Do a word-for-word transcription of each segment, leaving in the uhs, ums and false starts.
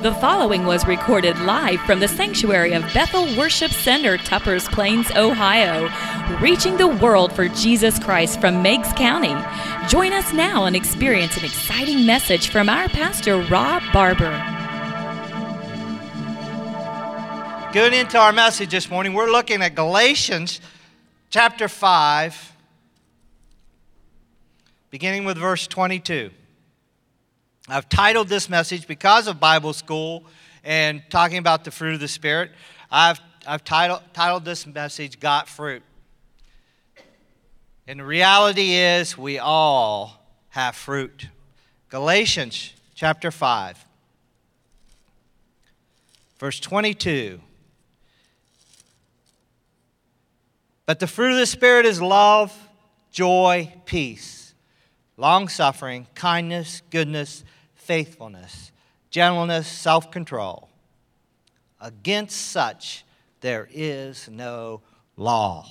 The following was recorded live from the sanctuary of Bethel Worship Center, Tuppers Plains, Ohio, reaching the world for Jesus Christ from Meigs County. Join us now and experience an exciting message from our pastor, Rob Barber. Going into our message this morning, we're looking at Galatians chapter five, beginning with verse twenty-two. I've titled this message, because of Bible school and talking about the fruit of the Spirit, I've, I've titled, titled this message, Got Fruit. And the reality is, we all have fruit. Galatians chapter five, verse twenty-two. But the fruit of the Spirit is love, joy, peace, long-suffering, kindness, goodness, faithfulness, gentleness, self-control. Against such there is no law.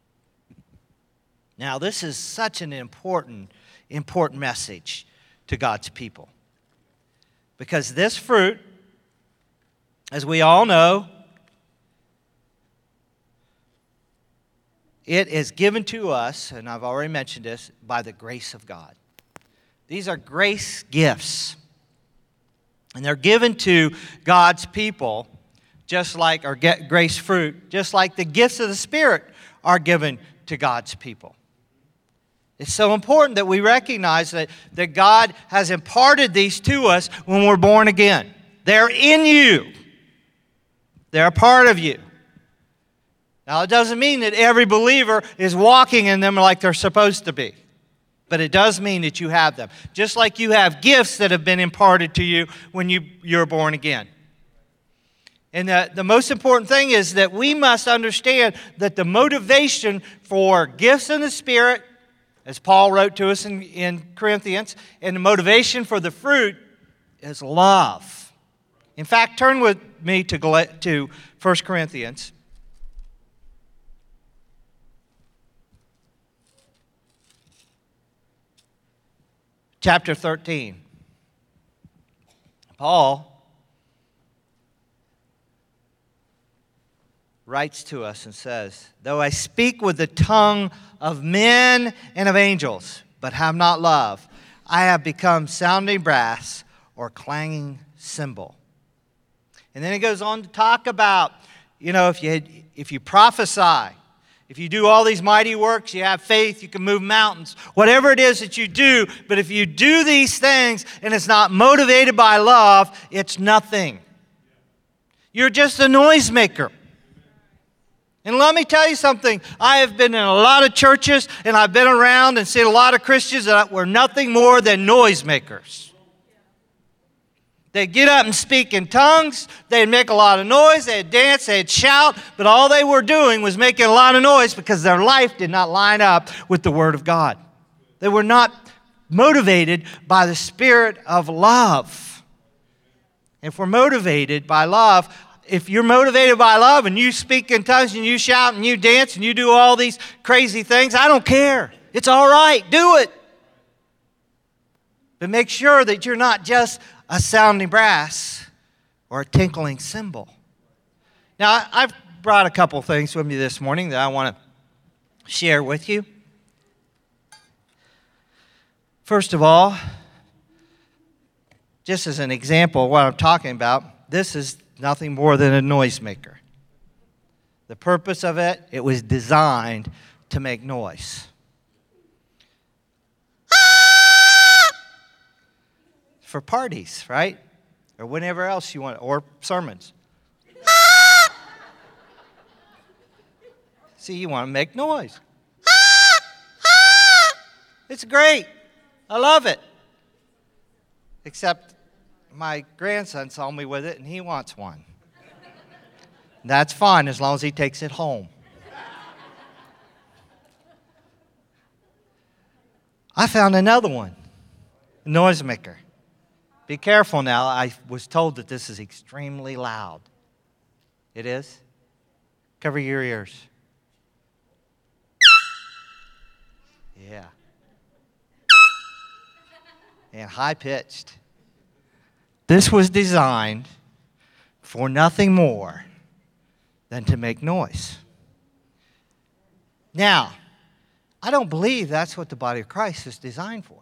Now, this is such an important, important message to God's people. Because this fruit, as we all know, it is given to us, and I've already mentioned this, by the grace of God. These are grace gifts. And they're given to God's people, just like, or get grace fruit, just like the gifts of the Spirit are given to God's people. It's so important that we recognize that, that God has imparted these to us when we're born again. They're in you. They're a part of you. Now, it doesn't mean that every believer is walking in them like they're supposed to be. But it does mean that you have them. Just like you have gifts that have been imparted to you when you, you're born again. And the, the most important thing is that we must understand that the motivation for gifts in the Spirit, as Paul wrote to us in, in Corinthians, and the motivation for the fruit is love. In fact, turn with me to, to First Corinthians. Chapter thirteen. Paul writes to us and says, though I speak with the tongue of men and of angels, but have not love, I have become sounding brass or clanging cymbal. And then he goes on to talk about, you know, if you if you prophesy, if you do all these mighty works, you have faith, you can move mountains, whatever it is that you do. But if you do these things and it's not motivated by love, it's nothing. You're just a noisemaker. And let me tell you something. I have been in a lot of churches and I've been around and seen a lot of Christians that were nothing more than noisemakers. They'd get up and speak in tongues. They'd make a lot of noise. They'd dance. They'd shout. But all they were doing was making a lot of noise because their life did not line up with the Word of God. They were not motivated by the Spirit of love. If we're motivated by love, if you're motivated by love and you speak in tongues and you shout and you dance and you do all these crazy things, I don't care. It's all right. Do it. But make sure that you're not just a sounding brass or a tinkling cymbal. Now, I've brought a couple things with me this morning that I want to share with you. First of all, just as an example of what I'm talking about, this is nothing more than a noisemaker. The purpose of it, it was designed to make noise. For parties, right? Or whenever else you want, or sermons. See, you want to make noise. It's great. I love it. Except my grandson saw me with it and he wants one. That's fine as long as he takes it home. I found another one, a noisemaker. Be careful now. I was told that this is extremely loud. It is? Cover your ears. Yeah. And high-pitched. This was designed for nothing more than to make noise. Now, I don't believe that's what the body of Christ is designed for.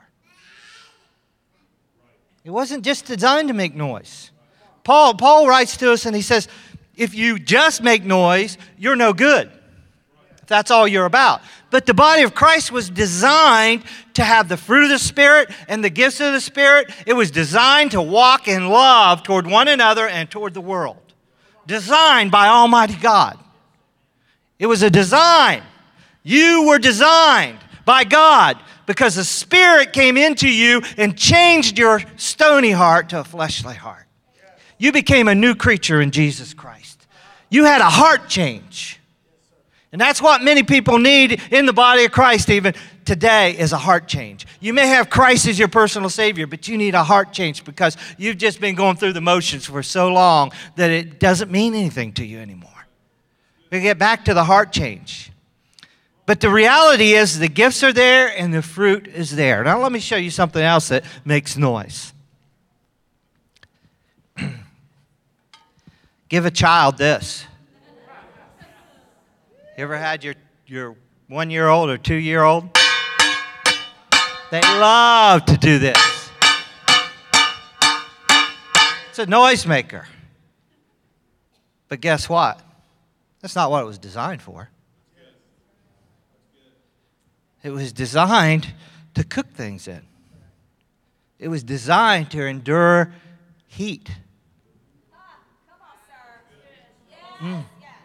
It wasn't just designed to make noise. Paul, Paul writes to us and he says, if you just make noise, you're no good. If that's all you're about. But the body of Christ was designed to have the fruit of the Spirit and the gifts of the Spirit. It was designed to walk in love toward one another and toward the world. Designed by Almighty God. It was a design. You were designed by God because the Spirit came into you and changed your stony heart to a fleshly heart. You became a new creature in Jesus Christ. You had a heart change. And that's what many people need in the body of Christ even today is a heart change. You may have Christ as your personal Savior, but you need a heart change because you've just been going through the motions for so long that it doesn't mean anything to you anymore. We get back to the heart change. But the reality is the gifts are there and the fruit is there. Now let me show you something else that makes noise. Give a child this. You ever had your, your one-year-old or two-year-old? They love to do this. It's a noisemaker. But guess what? That's not what it was designed for. It was designed to cook things in. It was designed to endure heat. Mm.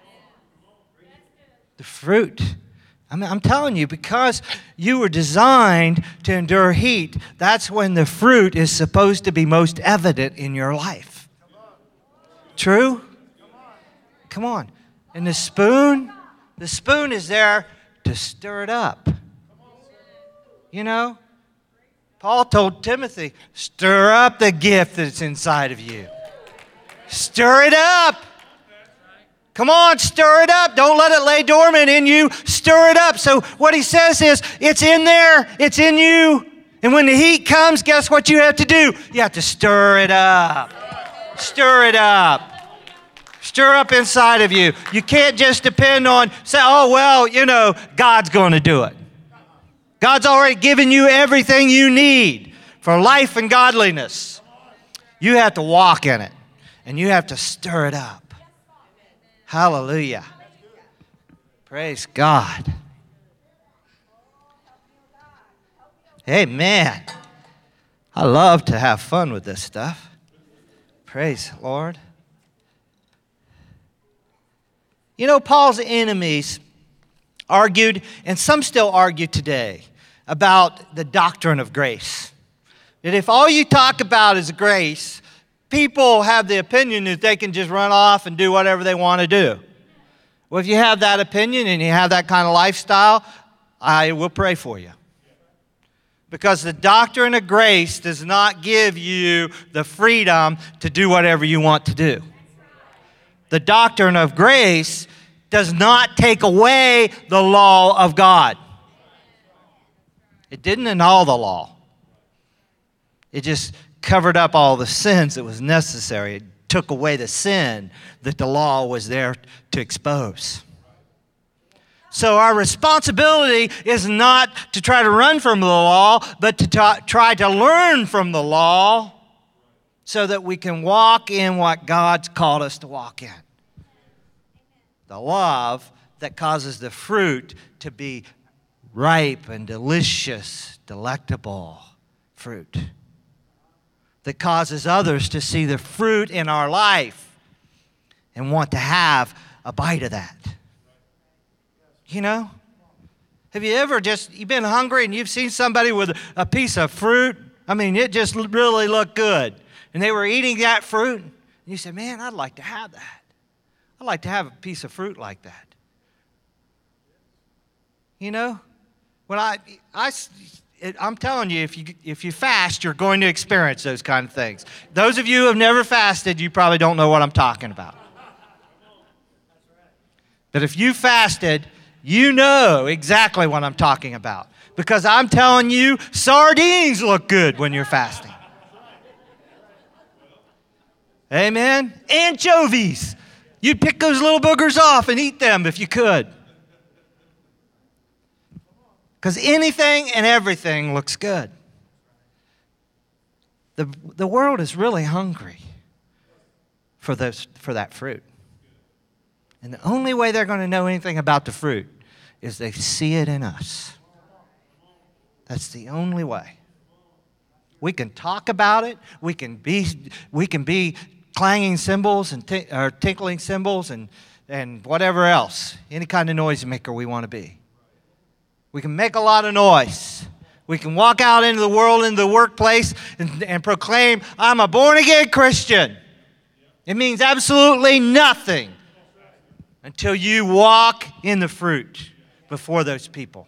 The fruit. I mean, I'm telling you, because you were designed to endure heat, that's when the fruit is supposed to be most evident in your life. True? Come on. And the spoon, the spoon is there to stir it up. You know? Paul told Timothy, stir up the gift that's inside of you. Stir it up. Come on, stir it up. Don't let it lay dormant in you. Stir it up. So what he says is, it's in there. It's in you. And when the heat comes, guess what you have to do? You have to stir it up. Stir it up. Stir up inside of you. You can't just depend on, say, oh, well, you know, God's going to do it. God's already given you everything you need for life and godliness. You have to walk in it. And you have to stir it up. Hallelujah. Praise God. Amen. I love to have fun with this stuff. Praise the Lord. You know, Paul's enemies argued, and some still argue today, about the doctrine of grace. That if all you talk about is grace, people have the opinion that they can just run off and do whatever they want to do. Well, if you have that opinion and you have that kind of lifestyle, I will pray for you. Because the doctrine of grace does not give you the freedom to do whatever you want to do. The doctrine of grace does not take away the law of God. It didn't annul the law. It just covered up all the sins that was necessary. It took away the sin that the law was there to expose. So our responsibility is not to try to run from the law, but to ta- try to learn from the law so that we can walk in what God's called us to walk in. The love that causes the fruit to be ripe and delicious, delectable fruit. That causes others to see the fruit in our life and want to have a bite of that. You know? Have you ever just, you've been hungry and you've seen somebody with a piece of fruit? I mean, it just really looked good. And they were eating that fruit. And you said, man, I'd like to have that. I'd like to have a piece of fruit like that. You know? When I, I, It, I'm telling you, if you if you fast, you're going to experience those kind of things. Those of you who have never fasted, you probably don't know what I'm talking about. But if you fasted, you know exactly what I'm talking about. Because I'm telling you, sardines look good when you're fasting. Amen? Anchovies. You'd pick those little boogers off and eat them if you could. Because anything and everything looks good. The, the world is really hungry for, those, for that fruit. And the only way they're going to know anything about the fruit is they see it in us. That's the only way. We can talk about it. We can be, we can be clanging cymbals and t- or tinkling cymbals and, and whatever else. Any kind of noise maker we want to be. We can make a lot of noise. We can walk out into the world, into the workplace, and, and proclaim, I'm a born-again Christian. It means absolutely nothing until you walk in the fruit before those people.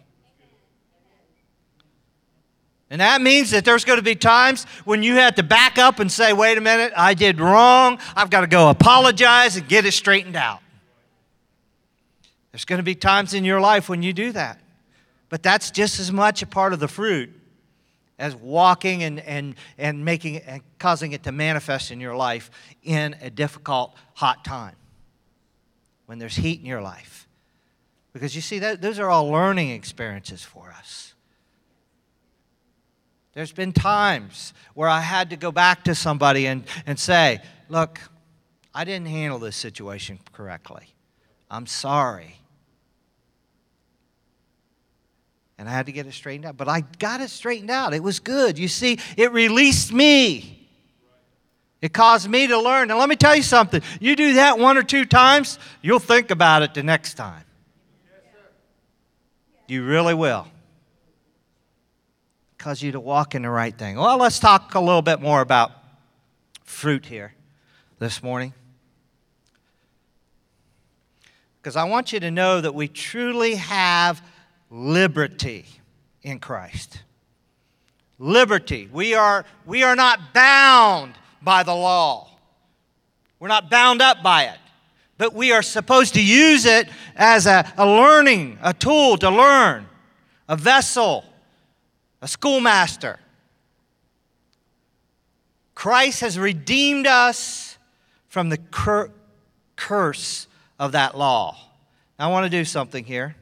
And that means that there's going to be times when you have to back up and say, wait a minute, I did wrong. I've got to go apologize and get it straightened out. There's going to be times in your life when you do that. But that's just as much a part of the fruit as walking and, and, and making and causing it to manifest in your life in a difficult, hot time. When there's heat in your life. Because you see, that, those are all learning experiences for us. There's been times where I had to go back to somebody and, and say, look, I didn't handle this situation correctly. I'm sorry. And I had to get it straightened out. But I got it straightened out. It was good. You see, it released me. It caused me to learn. And let me tell you something. You do that one or two times, you'll think about it the next time. You really will. Cause you to walk in the right thing. Well, let's talk a little bit more about fruit here this morning. Because I want you to know that we truly have liberty in Christ. Liberty. We are, we are not bound by the law. We're not bound up by it. But we are supposed to use it as a, a learning, a tool to learn, a vessel, a schoolmaster. Christ has redeemed us from the cur- curse of that law. Now, I want to do something here.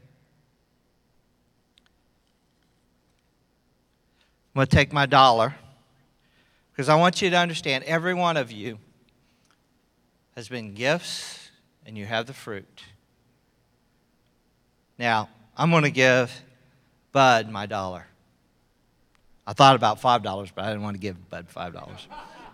I'm going to take my dollar because I want you to understand every one of you has been gifts and you have the fruit. Now, I'm going to give Bud my dollar. I thought about five dollars, but I didn't want to give Bud five dollars.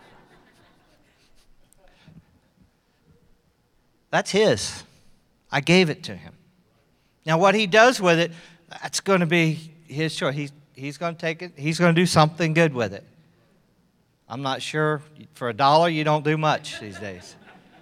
That's his. I gave it to him. Now, what he does with it, that's going to be his choice. He's, he's going to take it. He's going to do something good with it. I'm not sure. For a dollar, you don't do much these days.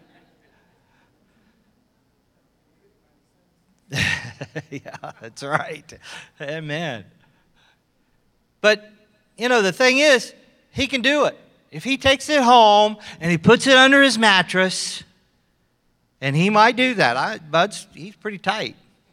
Yeah, that's right. Amen. But, you know, the thing is, he can do it. If he takes it home and he puts it under his mattress, and he might do that. I, Bud's, he's pretty tight.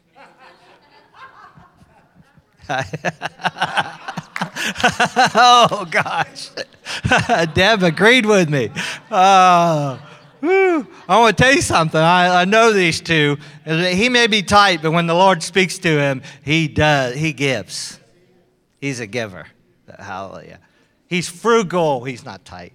Oh, gosh. Deb agreed with me. Uh, whew. I want to tell you something. I, I know these two. He may be tight, but when the Lord speaks to him, he does. He gives. He's a giver. Hallelujah. He's frugal. He's not tight.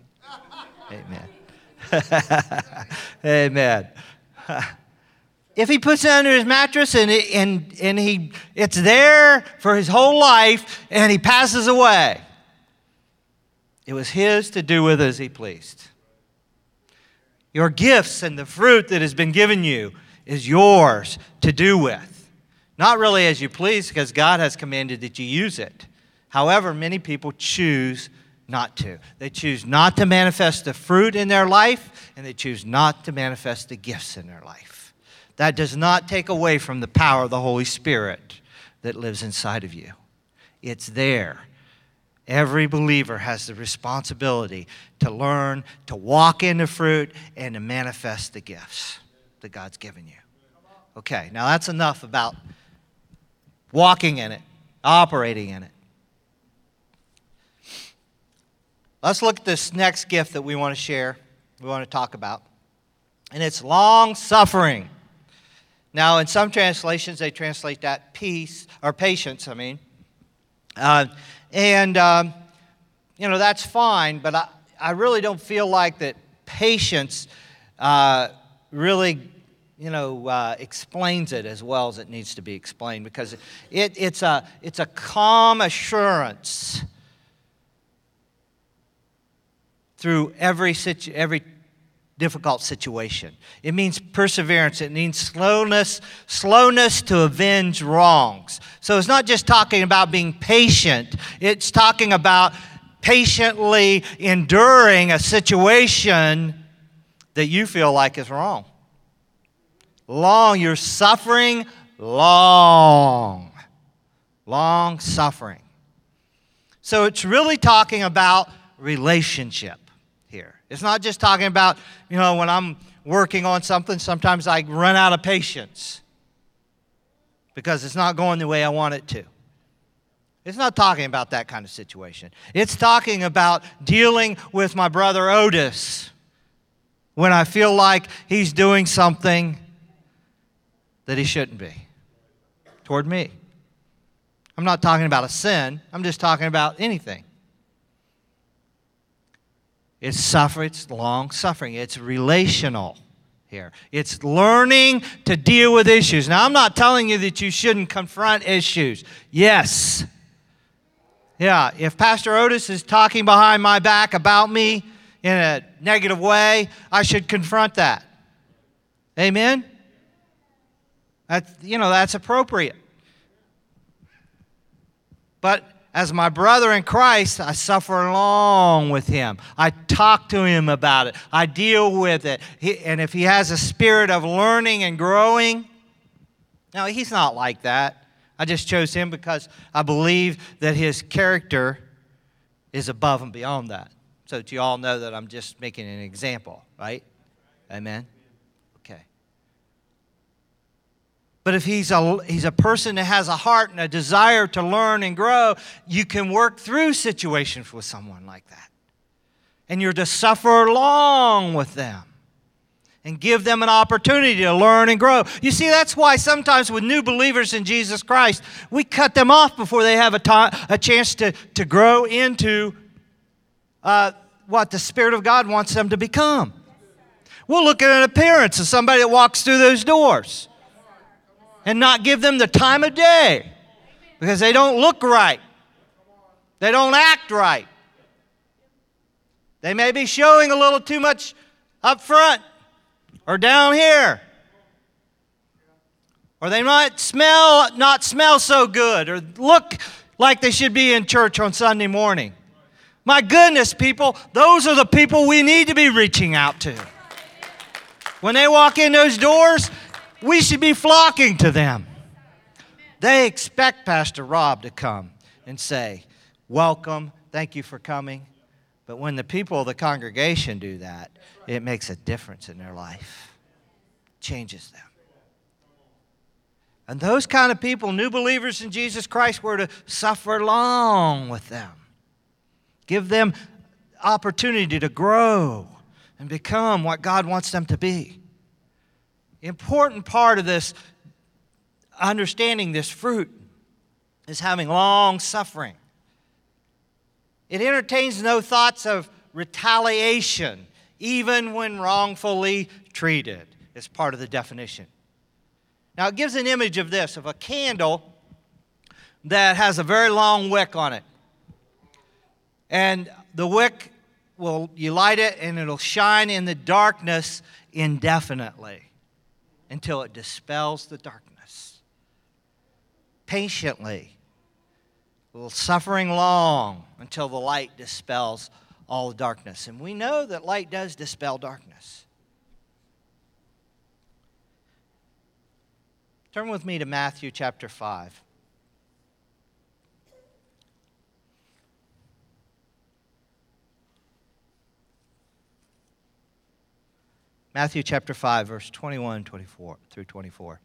Amen. Amen. If he puts it under his mattress and it, and and he it's there for his whole life and he passes away, it was his to do with as he pleased. Your gifts and the fruit that has been given you is yours to do with. Not really as you please, because God has commanded that you use it. However, many people choose not to. They choose not to manifest the fruit in their life, and they choose not to manifest the gifts in their life. That does not take away from the power of the Holy Spirit that lives inside of you. It's there. Every believer has the responsibility to learn, to walk in the fruit, and to manifest the gifts that God's given you. Okay, now that's enough about walking in it, operating in it. Let's look at this next gift that we want to share. we want to talk about, and it's long suffering. Now, in some translations, they translate that peace, or patience, I mean. Uh, and, um, you know, that's fine, but I, I really don't feel like that patience uh, really, you know, uh, explains it as well as it needs to be explained, because it, it's, a, it's a calm assurance through every situ- every difficult situation. It means perseverance. It means slowness, slowness to avenge wrongs. So it's not just talking about being patient. It's talking about patiently enduring a situation that you feel like is wrong. Long, you're suffering long. Long suffering. So it's really talking about relationship here. It's not just talking about, you know, when I'm working on something, sometimes I run out of patience because it's not going the way I want it to. It's not talking about that kind of situation. It's talking about dealing with my brother Otis when I feel like he's doing something that he shouldn't be toward me. I'm not talking about a sin. I'm just talking about anything. It's suffer, it's long suffering. It's relational here. It's learning to deal with issues. Now, I'm not telling you that you shouldn't confront issues. Yes. Yeah, if Pastor Otis is talking behind my back about me in a negative way, I should confront that. Amen? That's, you know, that's appropriate. But as my brother in Christ, I suffer along with him. I talk to him about it. I deal with it. He, and if he has a spirit of learning and growing, no, he's not like that. I just chose him because I believe that his character is above and beyond that. So that you all know that I'm just making an example, right? Amen? Okay. But if he's a, he's a person that has a heart and a desire to learn and grow, you can work through situations with someone like that. And you're to suffer along with them and give them an opportunity to learn and grow. You see, that's why sometimes with new believers in Jesus Christ, we cut them off before they have a, time, a chance to, to grow into uh, what the Spirit of God wants them to become. We'll look at an appearance of somebody that walks through those doors and not give them the time of day because they don't look right. They don't act right. They may be showing a little too much up front or down here. Or they might smell, not smell so good or look like they should be in church on Sunday morning. My goodness, people, those are the people we need to be reaching out to. When they walk in those doors, we should be flocking to them. They expect Pastor Rob to come and say, welcome, thank you for coming. But when the people of the congregation do that, it makes a difference in their life. Changes them. And those kind of people, new believers in Jesus Christ, were to suffer along with them. Give them opportunity to grow and become what God wants them to be. The important part of this, understanding this fruit, is having long suffering. It entertains no thoughts of retaliation, even when wrongfully treated, is part of the definition. Now, it gives an image of this, of a candle that has a very long wick on it. And the wick, will you light it, and it'll shine in the darkness indefinitely, until it dispels the darkness. Patiently, suffering long until the light dispels all the darkness. And we know that light does dispel darkness. Turn with me to Matthew chapter five. Matthew chapter five, verse twenty-one twenty-four through twenty-four.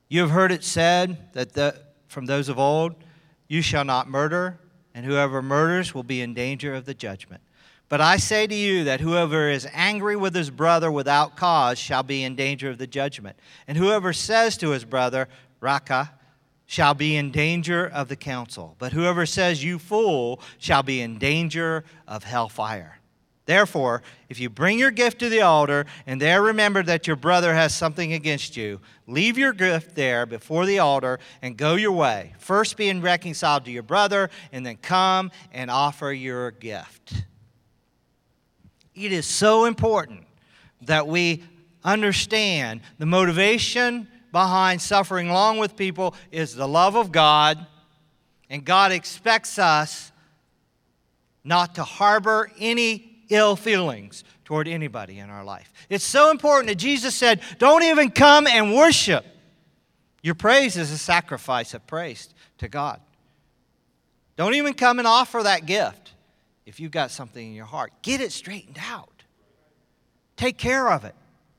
You have heard it said that the, from those of old, you shall not murder, and whoever murders will be in danger of the judgment. But I say to you that whoever is angry with his brother without cause shall be in danger of the judgment. And whoever says to his brother, Raka, shall be in danger of the council. But whoever says, you fool, shall be in danger of hellfire. Therefore, if you bring your gift to the altar and there remember that your brother has something against you, leave your gift there before the altar and go your way, first being reconciled to your brother, and then come and offer your gift. It is so important that we understand the motivation behind suffering long with people is the love of God, and God expects us not to harbor any ill feelings toward anybody in our life. It's so important that Jesus said, don't even come and worship. Your praise is a sacrifice of praise to God. Don't even come and offer that gift if you've got something in your heart. Get it straightened out. Take care of it.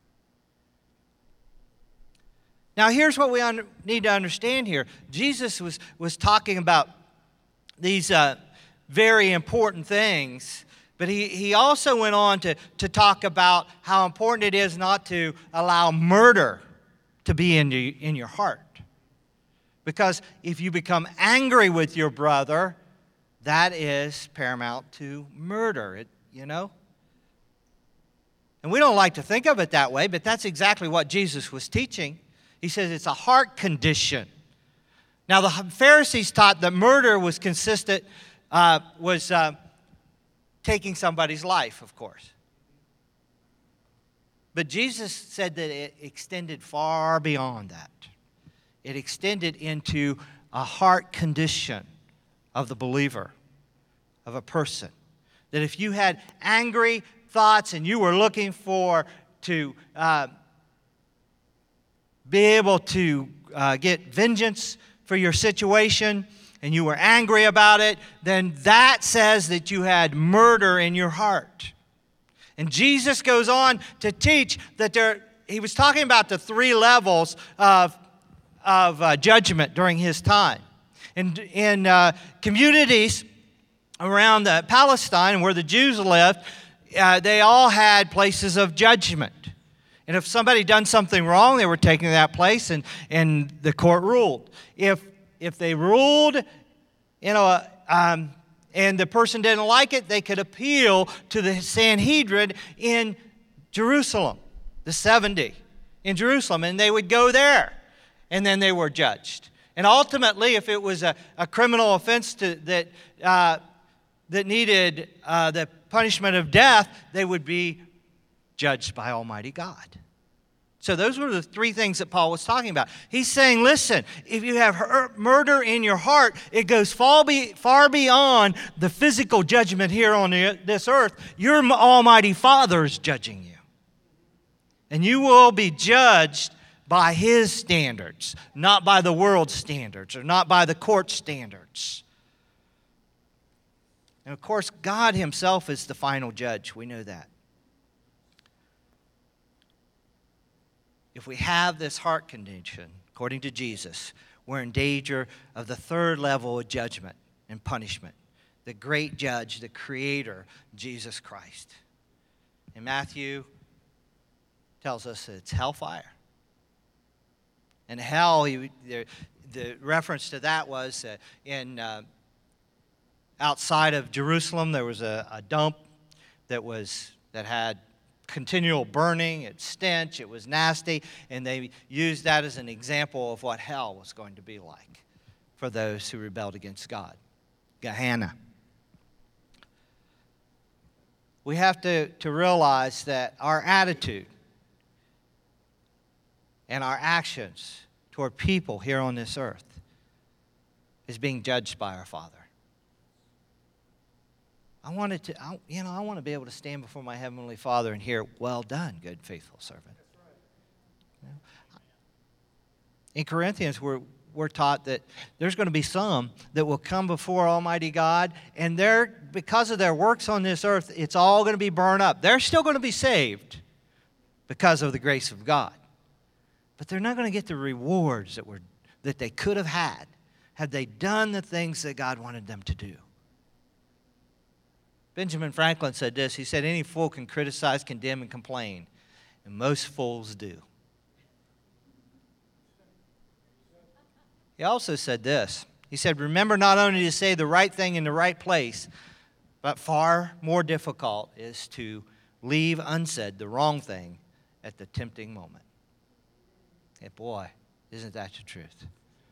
Now, here's what we un- need to understand here. Jesus was, was talking about these uh, very important things, but he, he also went on to, to talk about how important it is not to allow murder to be in, the, in your heart. Because if you become angry with your brother, that is paramount to murder, it, you know? And we don't like to think of it that way, but that's exactly what Jesus was teaching. He says it's a heart condition. Now, the Pharisees taught that murder was consistent, uh, was uh, taking somebody's life, of course. But Jesus said that it extended far beyond that. It extended into a heart condition of the believer, of a person. That if you had angry thoughts and you were looking for to uh, be able to uh, get vengeance for your situation, and you were angry about it, then that says that you had murder in your heart. And Jesus goes on to teach that there, he was talking about the three levels of, of uh, judgment during his time. And in uh, communities around uh, Palestine, where the Jews lived, uh, they all had places of judgment. And if somebody done something wrong, they were taken to that place, and, and the court ruled. If if they ruled, you know, um, and the person didn't like it, they could appeal to the Sanhedrin in Jerusalem, the seventy in Jerusalem, and they would go there, and then they were judged. And ultimately, if it was a, a criminal offense to, that uh, that needed uh, the punishment of death, they would be judged by Almighty God. So those were the three things that Paul was talking about. He's saying, listen, if you have murder in your heart, it goes far, be, far beyond the physical judgment here on the, this earth. Your Almighty Father is judging you. And you will be judged by His standards, not by the world's standards or not by the court standards. And of course, God Himself is the final judge. We know that. If we have this heart condition, according to Jesus, we're in danger of the third level of judgment and punishment. The great judge, the creator, Jesus Christ. And Matthew tells us that it's hellfire. And hell, he, the, the reference to that was uh, in uh, outside of Jerusalem, there was a, a dump that was that had continual burning, it stench, it was nasty, and they used that as an example of what hell was going to be like for those who rebelled against God. Gehenna. We have to, to realize that our attitude and our actions toward people here on this earth is being judged by our Father. I wanted to, I, you know, I want to be able to stand before my Heavenly Father and hear, well done, good, faithful servant. You know? In Corinthians, we're, we're taught that there's going to be some that will come before Almighty God, and they're, because of their works on this earth, it's all going to be burned up. They're still going to be saved because of the grace of God. but they're not going to get the rewards that were that they could have had had they done the things that God wanted them to do. Benjamin Franklin said this. He said, any fool can criticize, condemn, and complain, and most fools do. He also said this. He said, remember not only to say the right thing in the right place, but far more difficult is to leave unsaid the wrong thing at the tempting moment. Hey, boy, isn't that the truth?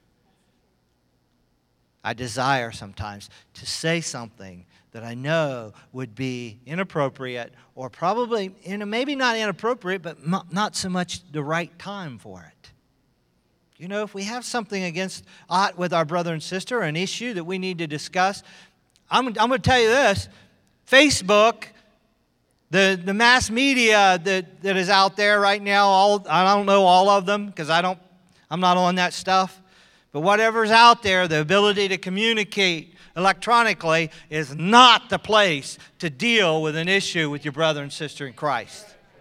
I desire sometimes to say something that I know would be inappropriate or probably, you know, maybe not inappropriate, but not so much the right time for it. You know, if we have something against aught with our brother and sister, an issue that we need to discuss, I'm, I'm going to tell you this. Facebook, the, the mass media that, that is out there right now, all, I don't know all of them because I don't, I'm not on that stuff. But whatever's out there, the ability to communicate electronically is not the place to deal with an issue with your brother and sister in Christ.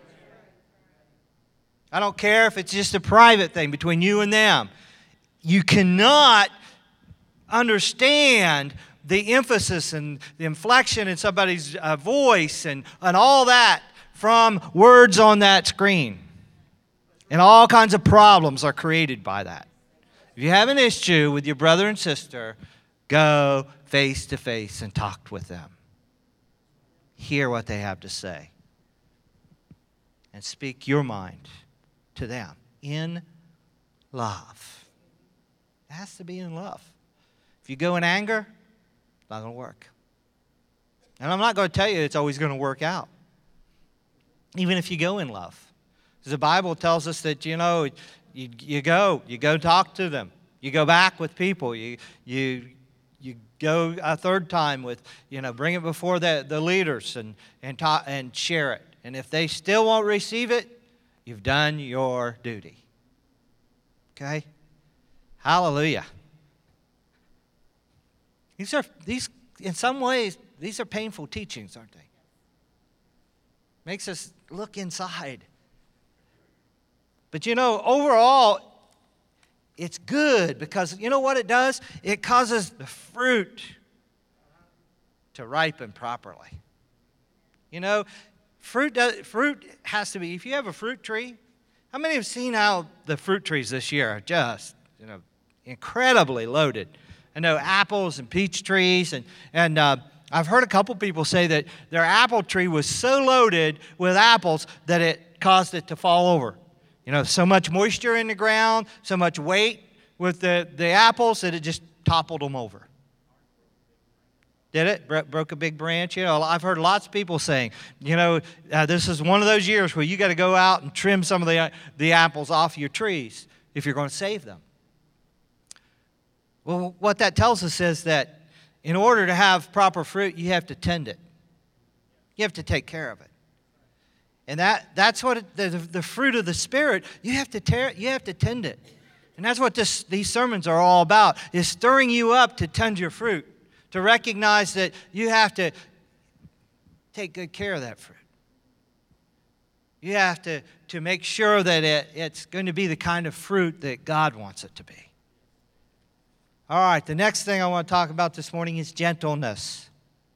I don't care if it's just a private thing between you and them. You cannot understand the emphasis and the inflection in somebody's uh, voice and, and all that from words on that screen. And all kinds of problems are created by that. If you have an issue with your brother and sister, go face to face and talk with them. Hear what they have to say. And speak your mind to them in love. It has to be in love. If you go in anger, it's not going to work. And I'm not going to tell you it's always going to work out. Even if you go in love. Because the Bible tells us that, you know, you, you go, you go talk to them. You go back with people. You, you, you go a third time with, you know, bring it before the, the leaders and, and, talk, and share it. And if they still won't receive it, you've done your duty. Okay? Hallelujah. These are, these, in some ways, these are painful teachings, aren't they? Makes us look inside. But you know, overall, it's good because you know what it does? It causes the fruit to ripen properly. You know, fruit does, fruit has to be, if you have a fruit tree, how many have seen how the fruit trees this year are just, you know, incredibly loaded? I know apples and peach trees, and, and uh, I've heard a couple people say that their apple tree was so loaded with apples that it caused it to fall over. You know, so much moisture in the ground, so much weight with the, the apples that it just toppled them over. Did it? Bro- broke a big branch? You know, I've heard lots of people saying, you know, uh, this is one of those years where you got to go out and trim some of the, uh, the apples off your trees if you're going to save them. Well, what that tells us is that in order to have proper fruit, you have to tend it. You have to take care of it. And that, that's what it, the, the fruit of the Spirit, you have to tear, you have to tend it. And that's what this, these sermons are all about, is stirring you up to tend your fruit, to recognize that you have to take good care of that fruit. You have to, to make sure that it, it's going to be the kind of fruit that God wants it to be. All right, the next thing I want to talk about this morning is gentleness.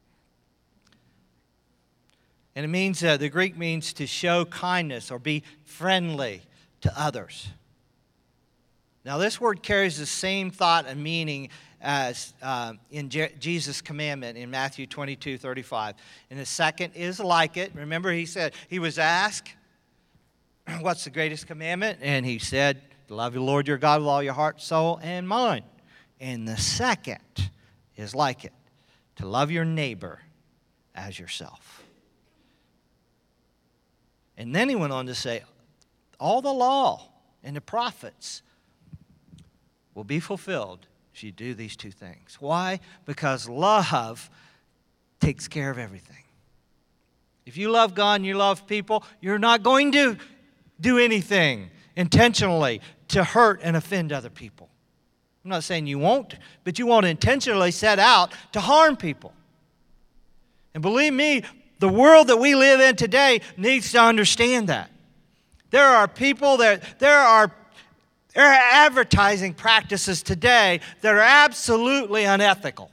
And it means, uh, the Greek means to show kindness or be friendly to others. Now, this word carries the same thought and meaning as uh, in Je- Jesus' commandment in Matthew twenty-two thirty-five. And the second is like it. Remember, he said, he was asked, what's the greatest commandment? And he said, to love the Lord your God with all your heart, soul, and mind. And the second is like it, to love your neighbor as yourself. And then he went on to say, all the law and the prophets will be fulfilled if you do these two things. Why? Because love takes care of everything. If you love God and you love people, you're not going to do anything intentionally to hurt and offend other people. I'm not saying you won't, but you won't intentionally set out to harm people. And believe me, the world that we live in today needs to understand that. There are people that, there are There are advertising practices today that are absolutely unethical.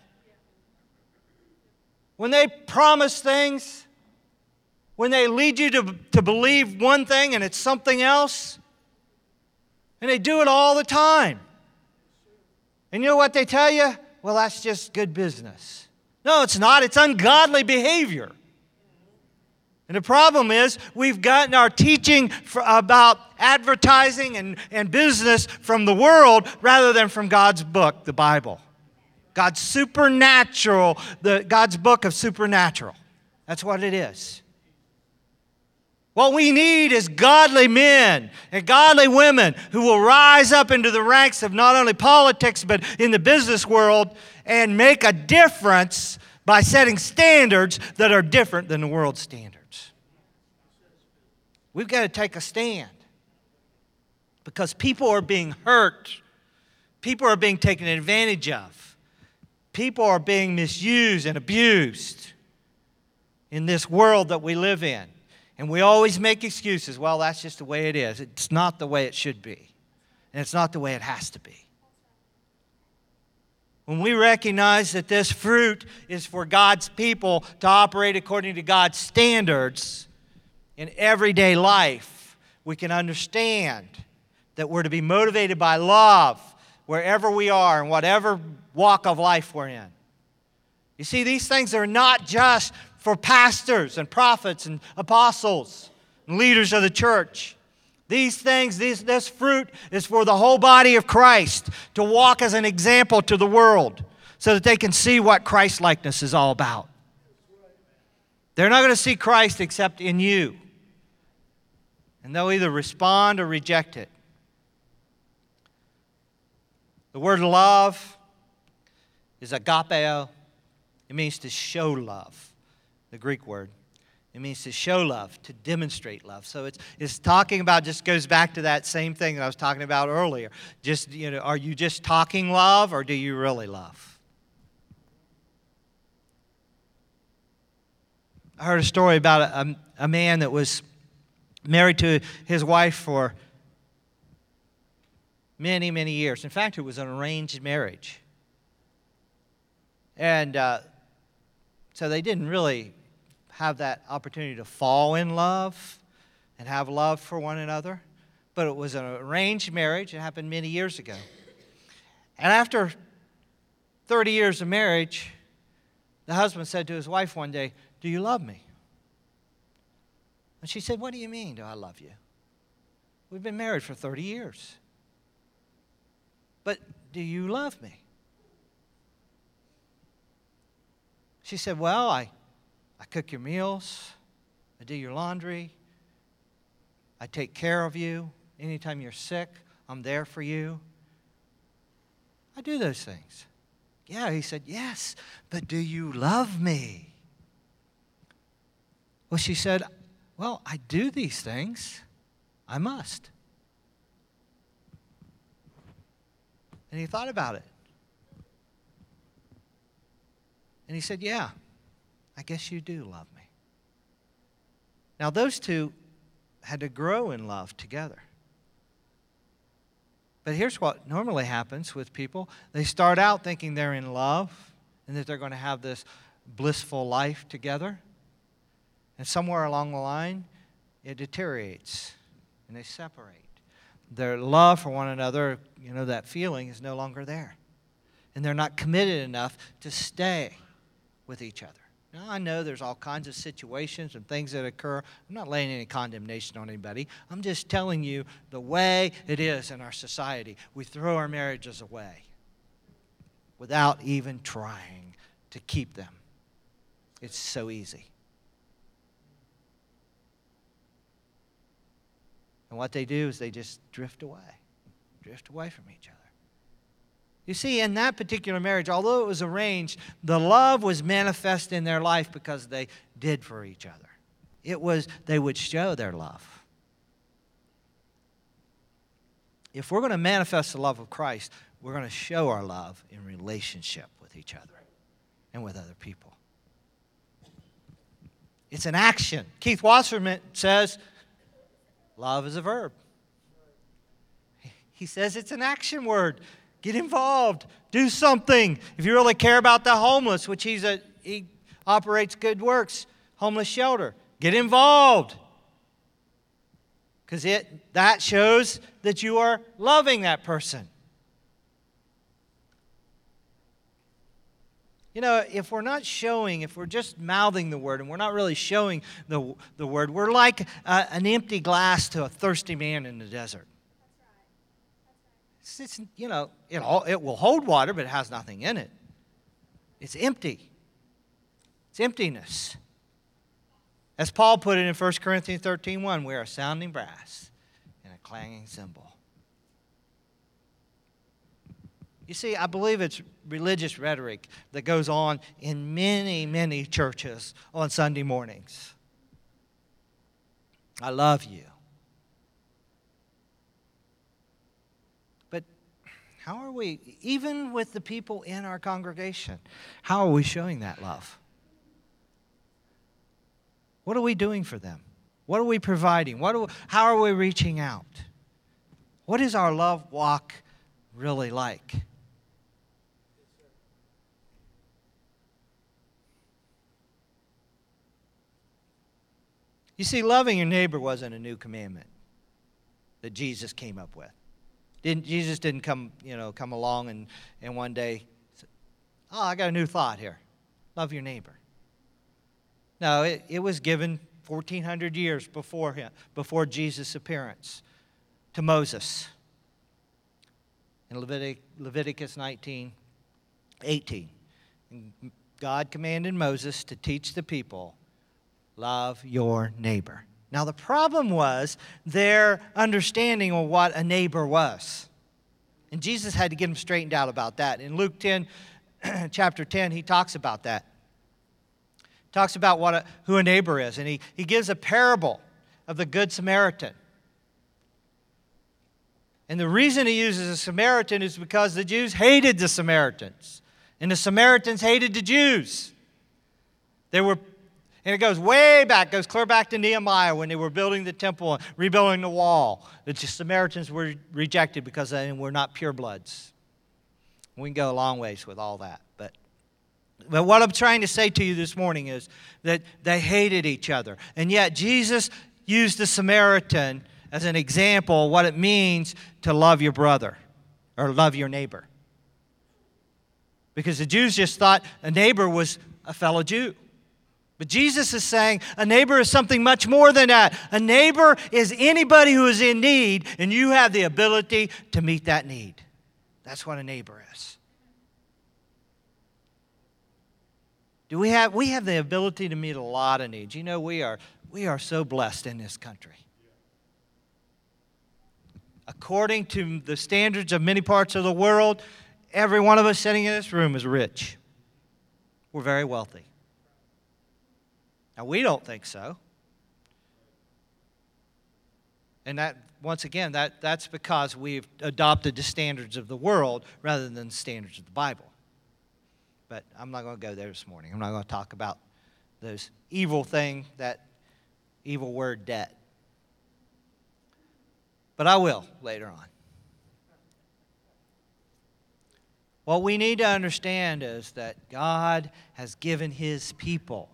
When they promise things, when they lead you to, to believe one thing and it's something else, and they do it all the time. And you know what they tell you? Well, that's just good business. No, it's not. It's ungodly behavior. And the problem is we've gotten our teaching for, about advertising and, and business from the world rather than from God's book, the Bible. God's supernatural, the, God's book of supernatural. That's what it is. What we need is godly men and godly women who will rise up into the ranks of not only politics but in the business world and make a difference by setting standards that are different than the world's standards. We've got to take a stand because people are being hurt. People are being taken advantage of. People are being misused and abused in this world that we live in. And we always make excuses. Well, that's just the way it is. It's not the way it should be. And it's not the way it has to be. When we recognize that this fruit is for God's people to operate according to God's standards in everyday life, we can understand that we're to be motivated by love wherever we are and whatever walk of life we're in. You see, these things are not just for pastors and prophets and apostles and leaders of the church. These things, these, this fruit is for the whole body of Christ to walk as an example to the world so that they can see what Christ-likeness is all about. They're not going to see Christ except in you. And they'll either respond or reject it. The word love is agapeo. It means to show love. The Greek word. It means to show love, to demonstrate love. So it's, it's talking about, just goes back to that same thing that I was talking about earlier. Just, you know, are you just talking love or do you really love? I heard a story about a, a, a man that was married to his wife for many, many years. In fact, it was an arranged marriage. And uh, so they didn't really have that opportunity to fall in love and have love for one another. But it was an arranged marriage. It happened many years ago. And after thirty years of marriage, the husband said to his wife one day, "Do you love me?" And she said, "What do you mean, do I love you? We've been married for thirty years. But do you love me?" She said, "Well, I, I cook your meals. I do your laundry. I take care of you. Anytime you're sick, I'm there for you. I do those things." "Yeah," he said, "yes, but do you love me?" Well, she said, "Well, I do these things. I must." And he thought about it. And he said, "Yeah, I guess you do love me." Now, those two had to grow in love together. But here's what normally happens with people. They start out thinking they're in love and that they're going to have this blissful life together. And somewhere along the line, it deteriorates and they separate. Their love for one another, you know, that feeling is no longer there. And they're not committed enough to stay with each other. Now, I know there's all kinds of situations and things that occur. I'm not laying any condemnation on anybody. I'm just telling you the way it is in our society. We throw our marriages away without even trying to keep them. It's so easy. And what they do is they just drift away, drift away from each other. You see, in that particular marriage, although it was arranged, the love was manifest in their life because they did for each other. It was, they would show their love. If we're going to manifest the love of Christ, we're going to show our love in relationship with each other and with other people. It's an action. Keith Wasserman says, love is a verb. He says it's an action word. Get involved. Do something. If you really care about the homeless, which he's a, he operates Good Works, homeless shelter, get involved. Because it that shows that you are loving that person. You know, if we're not showing, if we're just mouthing the word and we're not really showing the, the word, we're like a, an empty glass to a thirsty man in the desert. It's, it's, you know, it, all, it will hold water, but it has nothing in it. It's empty. It's emptiness. As Paul put it in First Corinthians thirteen one, we are a sounding brass and a clanging cymbal. You see, I believe it's religious rhetoric that goes on in many, many churches on Sunday mornings. I love you. But how are we, even with the people in our congregation, how are we showing that love? What are we doing for them? What are we providing? What are we, how are we reaching out? What is our love walk really like? You see, loving your neighbor wasn't a new commandment that Jesus came up with. Didn't, Jesus didn't come, you know, come along and, and one day say, oh, I got a new thought here. Love your neighbor. No, it, it was given fourteen hundred years before him, before Jesus' appearance to Moses. In Levitic, Leviticus nineteen eighteen, God commanded Moses to teach the people, love your neighbor. Now, the problem was their understanding of what a neighbor was. And Jesus had to get them straightened out about that. In Luke ten, chapter ten, he talks about that. He talks about what a, who a neighbor is. And he, he gives a parable of the Good Samaritan. And the reason he uses a Samaritan is because the Jews hated the Samaritans. And the Samaritans hated the Jews. They were And it goes way back, goes clear back to Nehemiah when they were building the temple and rebuilding the wall. The Samaritans were rejected because they were not purebloods. We can go a long ways with all that. But, but what I'm trying to say to you this morning is that they hated each other. And yet Jesus used the Samaritan as an example of what it means to love your brother or love your neighbor. Because the Jews just thought a neighbor was a fellow Jew. But Jesus is saying a neighbor is something much more than that. A neighbor is anybody who is in need, and you have the ability to meet that need. That's what a neighbor is. Do we have we have the ability to meet a lot of needs. You know, we are we are so blessed in this country. According to the standards of many parts of the world, every one of us sitting in this room is rich. We're very wealthy. Now, we don't think so. And that, once again, that, that's because we've adopted the standards of the world rather than the standards of the Bible. But I'm not going to go there this morning. I'm not going to talk about those evil thing, that evil word debt. But I will later on. What we need to understand is that God has given His people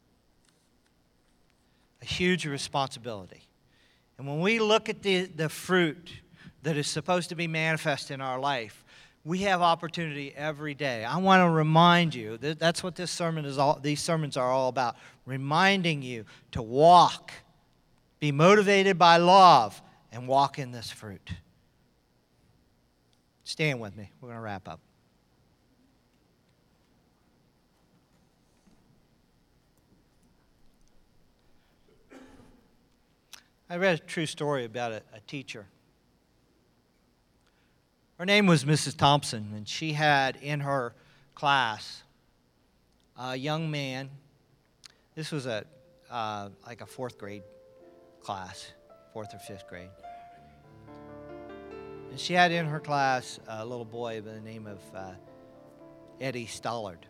a huge responsibility. And when we look at the, the fruit that is supposed to be manifest in our life, we have opportunity every day. I want to remind you, that that's what this sermon is all, these sermons are all about, reminding you to walk, be motivated by love, and walk in this fruit. Stand with me. We're going to wrap up. I read a true story about a, a teacher. Her name was Missus Thompson, and she had in her class a young man. This was a uh, like a fourth grade class, fourth or fifth grade. And she had in her class a little boy by the name of uh, Eddie Stollard.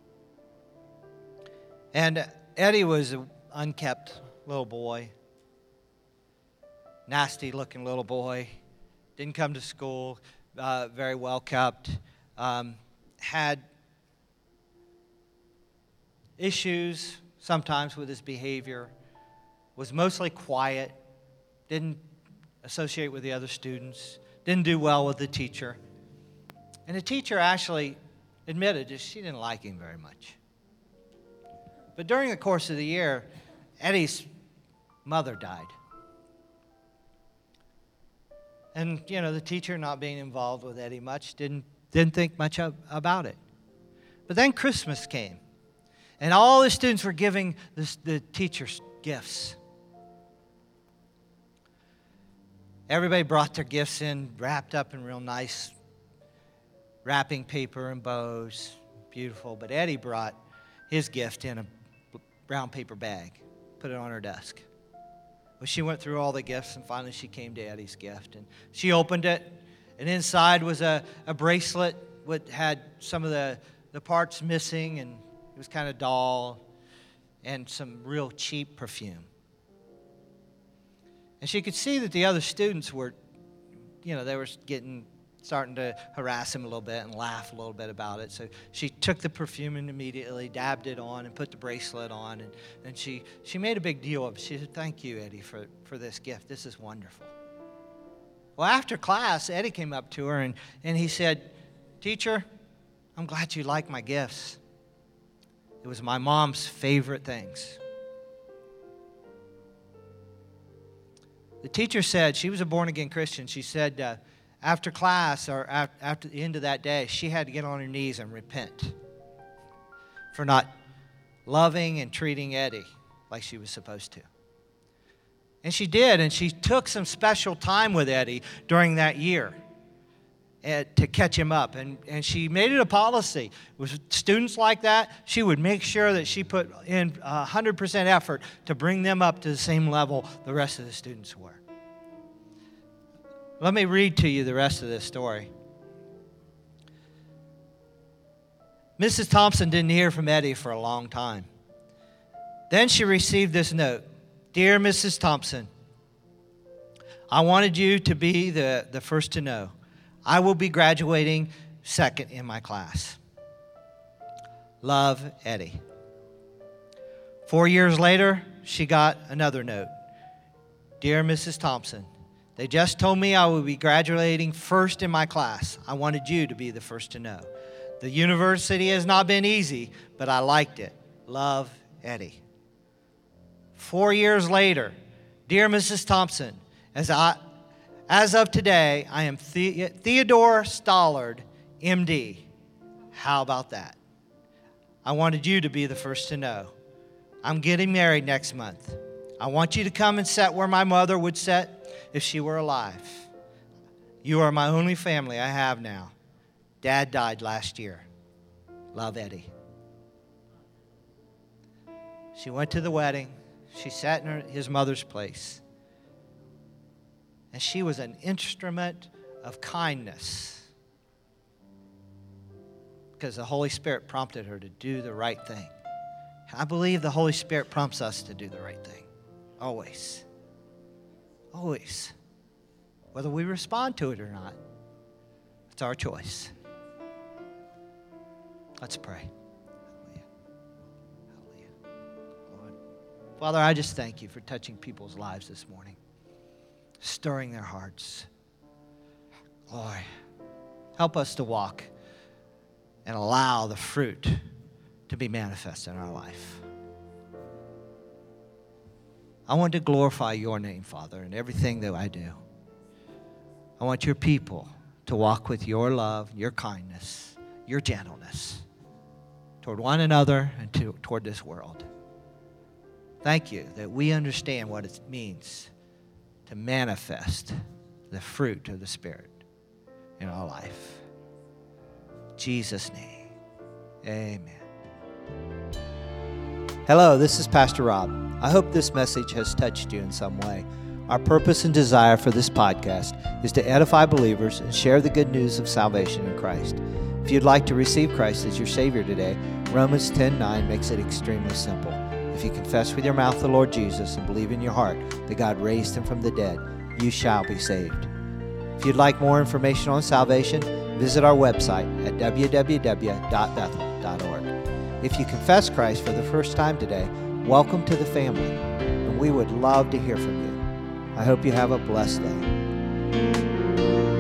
And Eddie was an unkept little boy. Nasty looking little boy. didn't come to school, uh, very well kept, um, had issues sometimes with his behavior, was mostly quiet, didn't associate with the other students, didn't do well with the teacher. And the teacher actually admitted that she didn't like him very much. But during the course of the year, Eddie's mother died. And, you know, the teacher, not being involved with Eddie much, didn't, didn't think much of, about it. But then Christmas came, and all the students were giving this, the teachers gifts. Everybody brought their gifts in, wrapped up in real nice wrapping paper and bows. Beautiful. But Eddie brought his gift in a brown paper bag, put it on her desk. Well, she went through all the gifts, and finally she came to Eddie's gift. And she opened it, and inside was a, a bracelet that had some of the, the parts missing, and it was kind of dull, and some real cheap perfume. And she could see that the other students were, you know, they were getting, starting to harass him a little bit and laugh a little bit about it. So she took the perfume and immediately dabbed it on and put the bracelet on. And, and she, she made a big deal of it. She said, "Thank you, Eddie, for, for this gift. This is wonderful." Well, after class, Eddie came up to her and, and he said, "Teacher, I'm glad you like my gifts. It was my mom's favorite things." The teacher said, she was a born-again Christian, she said uh, after class or after the end of that day, she had to get on her knees and repent for not loving and treating Eddie like she was supposed to. And she did, and she took some special time with Eddie during that year uh, to catch him up. And, and she made it a policy. With students like that, she would make sure that she put in one hundred percent effort to bring them up to the same level the rest of the students were. Let me read to you the rest of this story. Missus Thompson didn't hear from Eddie for a long time. Then she received this note. "Dear Missus Thompson, I wanted you to be the, the first to know. I will be graduating second in my class. Love, Eddie." Four years later, she got another note. "Dear Missus Thompson, they just told me I will be graduating first in my class. I wanted you to be the first to know. The university has not been easy, but I liked it. Love, Eddie." Four years later, "Dear Missus Thompson, as I, as of today, I am the- Theodore Stollard, M D. How about that? I wanted you to be the first to know. I'm getting married next month. I want you to come and sit where my mother would sit if she were alive. You are my only family I have now. Dad died last year. Love, Eddie." She went to the wedding. She sat in her, his mother's place. And she was an instrument of kindness because the Holy Spirit prompted her to do the right thing. I believe the Holy Spirit prompts us to do the right thing. Always. Always. Whether we respond to it or not, it's our choice. Let's pray. Hallelujah. Hallelujah. Lord. Father, I just thank you for touching people's lives this morning, stirring their hearts. Lord, help us to walk and allow the fruit to be manifest in our life. I want to glorify your name, Father, in everything that I do. I want your people to walk with your love, your kindness, your gentleness toward one another and to, toward this world. Thank you that we understand what it means to manifest the fruit of the Spirit in our life. In Jesus' name, amen. Hello, this is Pastor Rob. I hope this message has touched you in some way. Our purpose and desire for this podcast is to edify believers and share the good news of salvation in Christ. If you'd like to receive Christ as your Savior today, Romans ten nine makes it extremely simple. If you confess with your mouth the Lord Jesus and believe in your heart that God raised him from the dead, you shall be saved. If you'd like more information on salvation, visit our website at w w w dot bethel dot org. If you confess Christ for the first time today, welcome to the family, and we would love to hear from you. I hope you have a blessed day.